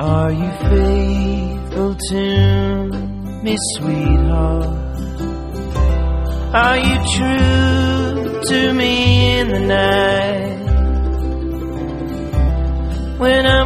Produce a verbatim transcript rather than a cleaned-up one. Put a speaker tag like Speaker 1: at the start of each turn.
Speaker 1: Are you faithful to me, sweetheart? Are you true to me in the night when I